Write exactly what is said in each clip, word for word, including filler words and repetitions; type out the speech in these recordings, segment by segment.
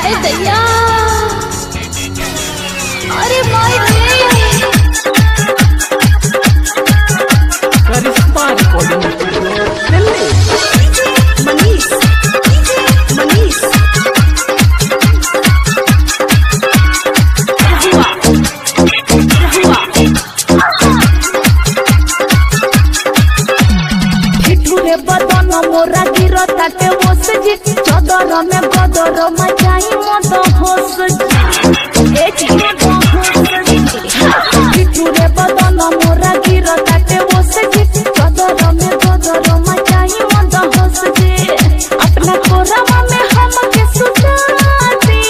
हाय दैया अरे माय करिश्मा रिकॉर्डिंग दिल्ली मनीष मनीष रहुआ रहुआ ठिठुरे बदन मोरा गिरो ताटे ओस जी चदर में गदर मचाई मद होस जी ए जी ठिठुरे बदन मोरा गिरो ताटे ओस जी चदर में गदर मचाई मद होस जी अपना कोरवा में हमके सुताती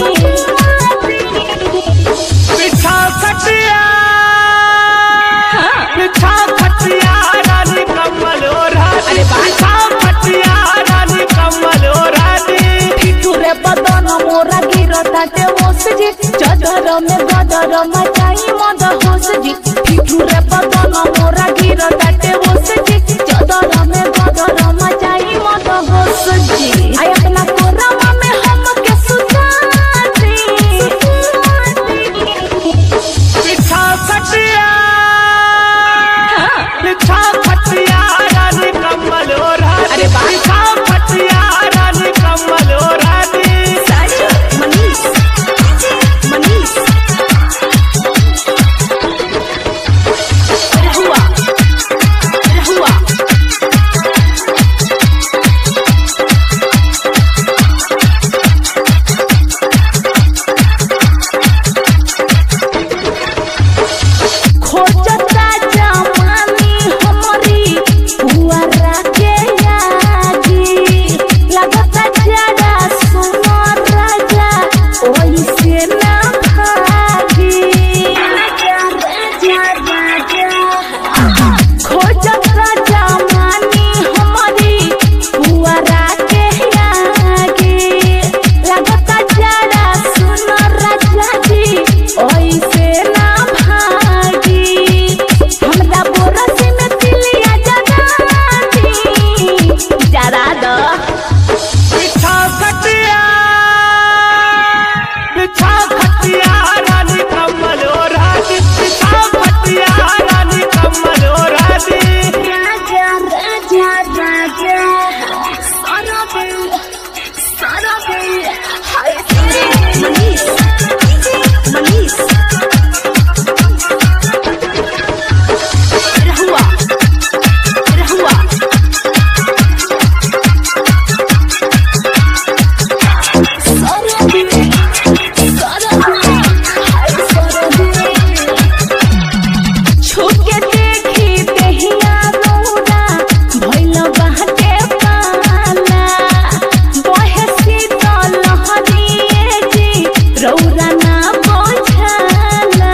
पिछा खटिया पिछा खटिया रानी कमल रानी पिछा खटिया रानी कमल रानी ठिठुरे बदन मोरा गिरो ताटे ओस जी चदर में गदर मचाई मद होस जी ठिठुरे बदन मोरा गिरो ताटे ओस जी चदर में गदर मचाई मद होस जी आय अपना कोरवा में हमके सुताती पिछा खटिया पिछा खटिया रानी कमल रानी पिछा खटिया रानी कमल रानी मनीष मनीष रहुआ रहुआ खोजता जमानी हमारी हुआरा के यागी लगता जरा सुनो राजा ओही से ना भागी खोजता जमानी हमारी हुआरा के यागी लगता जरा सुनो राजा जी ओही से ना भागी हमरा बोरस में तिलिया जगाती जरा दो पिछा खटिया पिछा खटिया रानी कमल रानी पिछा खटिया रानी कमल रानी राजा राजा राजा सारा दिल सारा दिल हाय मनीष मनीष रहुआ रहुआ सारा दिल सारा दिल हाय सारा दिल छुके देखी देहिया रौरा भइल बाटे पाला बहे शीतल लहरिए जी रौरा ना बोझाला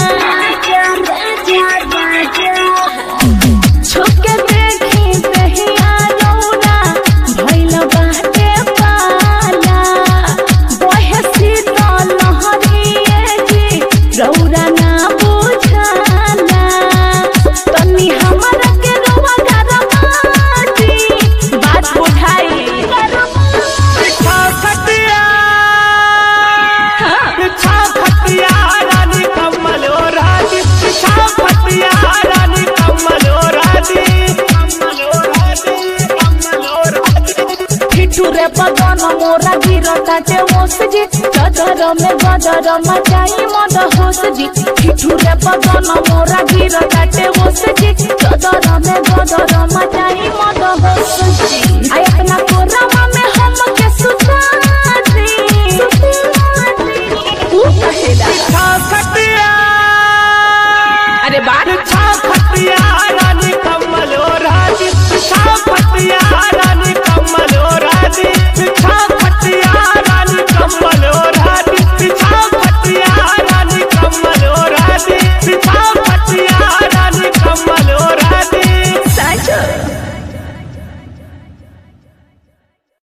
छुके देखी देहिया रौरा भइल बाटे पाला बहे शीतल लहरिए जी रौरा ना बोझाला तनी हमरा के रोवा गरमाती बात बुझाई पिछा खटिया पिछा खटिया रानी कमल रानी पिछा खटिया रानी कमल रानी कमल रानी कमल रानी ठिठुरे बदन मोरा गिरो ताटे ओस जी चदर में गदर मचाई मद होस जी ठिठुरे बदन मोरा गिरो ताटे ओस जी